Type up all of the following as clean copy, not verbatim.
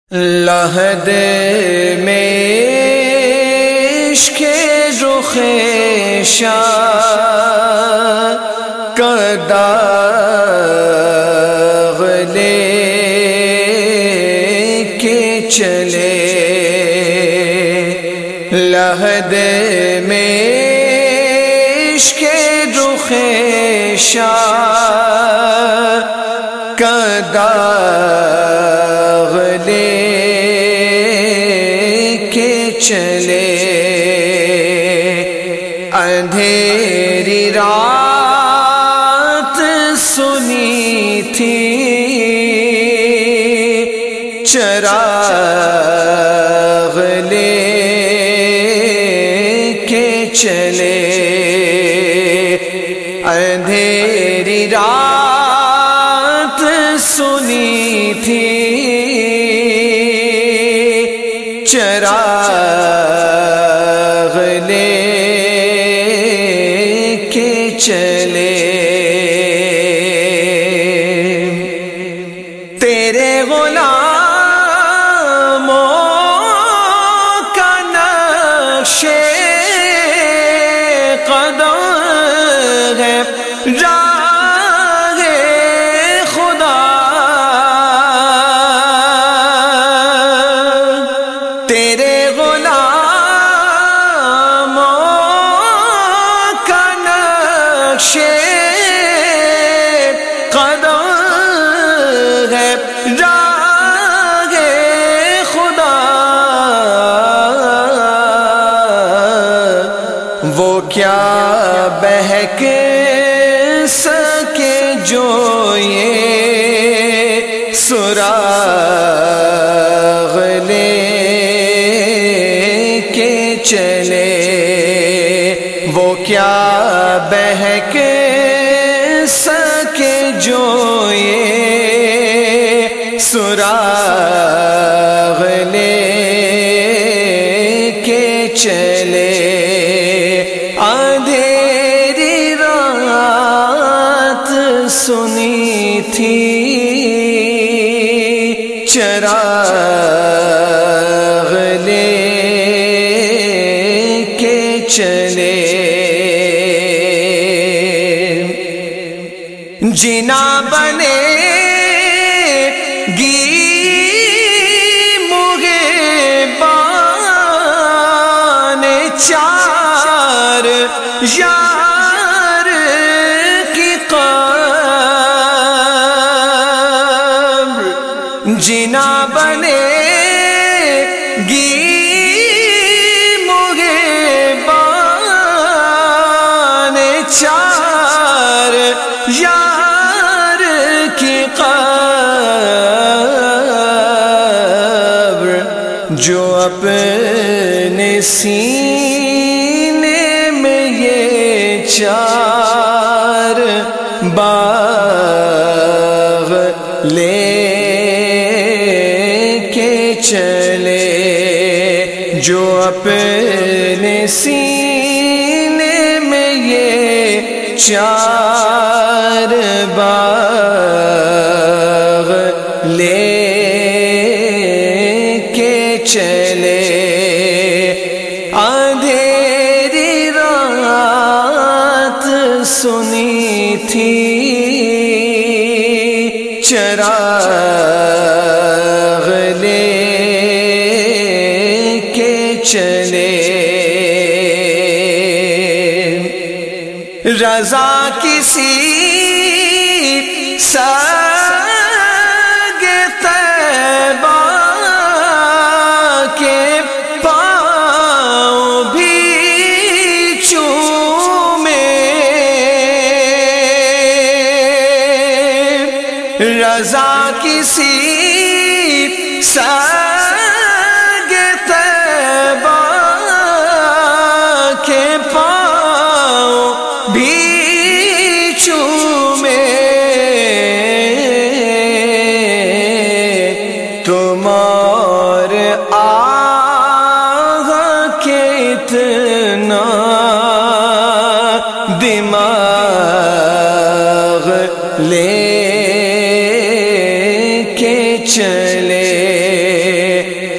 لحد میں عشق رخ شاہ کا داغ لے کے چلے، لحد میں عشق رخ شاہ کا داغ لے کے چلے، اندھیری رات سنی تھی چراغ لے کے چلے، اندھیری رات سنی تھی چراغ لے کے چلے، تیرے غلاموں کا نقش قدم ہے راہ خدا، تیرے غلاموں کا نقش قدم ہے راہ خدا، وہ کیا بہک سکے جو یہ سراغ لے کے چلے، وہ کیا بہک سکے جو یہ سراغ لے کے چلے، اندھیری رات سنی تھی چراغ لے کے چلے، جنا بنے گی مغیبان چار یار کی قبر، جنا بنے گی مغیبان چار یار کی قبر، جو اپنے سینے میں یہ چار باغ لے کے چلے، جو اپنے سینے میں یہ چار باغ لے کے چلے، اندھیری رات سنی تھی چراغ لے کے چلے، رضا کسی سگ طیبہ کے پاؤں بھی چومے، رضا کسی سگ طیبہ کے پاؤں بھی چومے، تم اور آہ کے اتنا دماغ لے کے چلے،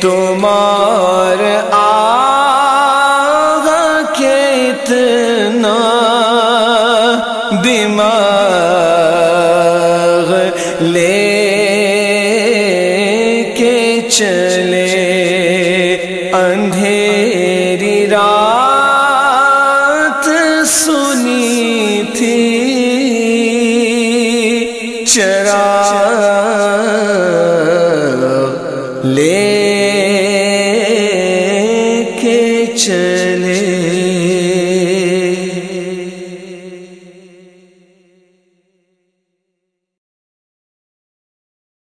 تمہار آغا کے اتنا دماغ لے کے چلے اندھیری رات سنی تھی چراغ لے کے چلے